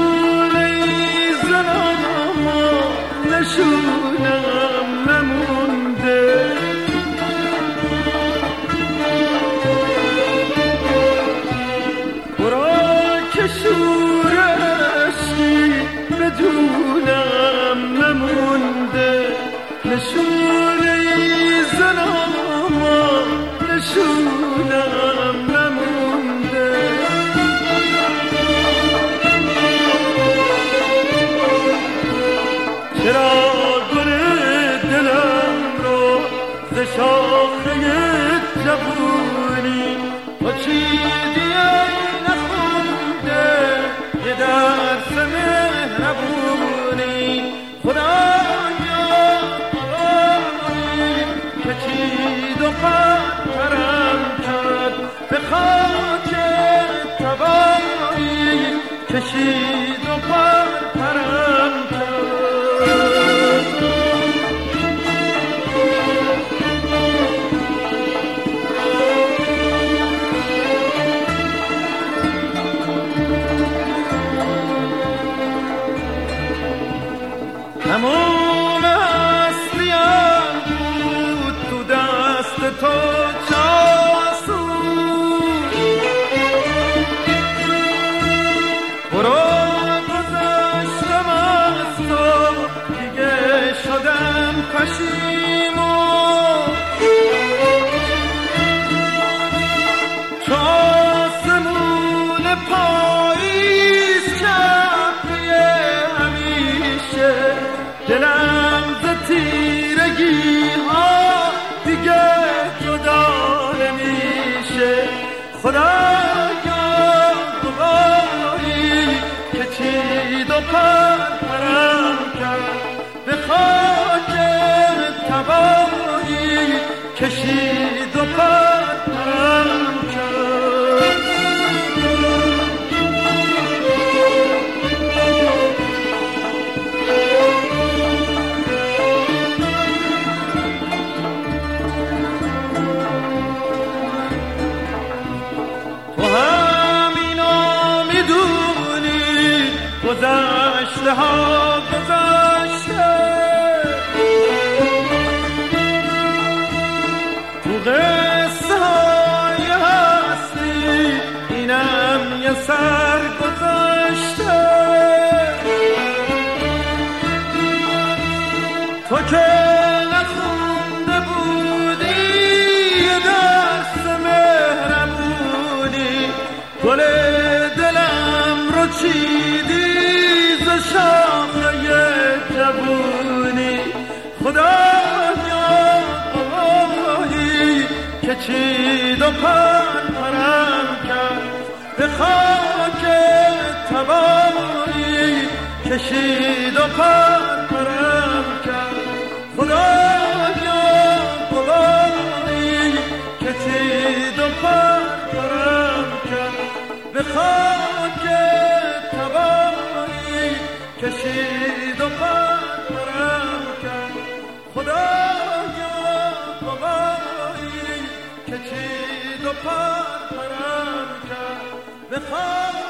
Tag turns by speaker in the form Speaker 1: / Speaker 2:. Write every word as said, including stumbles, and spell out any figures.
Speaker 1: نشونه زنم نشونم نمونده برا که شور عشقی بدونم نمونده نشونه زنم نشونم نمونده چرا گل دلم رو ز شاخه جوونی با چیدی نخونده یه درس مهربونی خدایا آقایی که چید و پرم کرد به خاک تبایی کشید و پرم کرد تمام هستیم بود تو دست تو جاسوس برو گذشتم از تو دیگه شدم پشیمون چو آسمون پاییز کبریه همیشه دلم ز تیرگی ها دیگه جدا نمیشه خدایا خدایی که چید و پرم کرد به خاک تبایی کشید و پرم کرد گذشته ها گذشته تو قصه های هستی اینم یه سر گذشته تو که نخونده بودی یه درس مهربونی گل دلم رو چیدی شاخه جوونی خدایا آقایی که چید و پرم کرد به خاک تبایی کشید و پرم کرد خدایا آقایی که چید و پرم کرد به خاک تبایی کشید و پرم کرد خدایا آقایی که چید و پرم کرد به خاک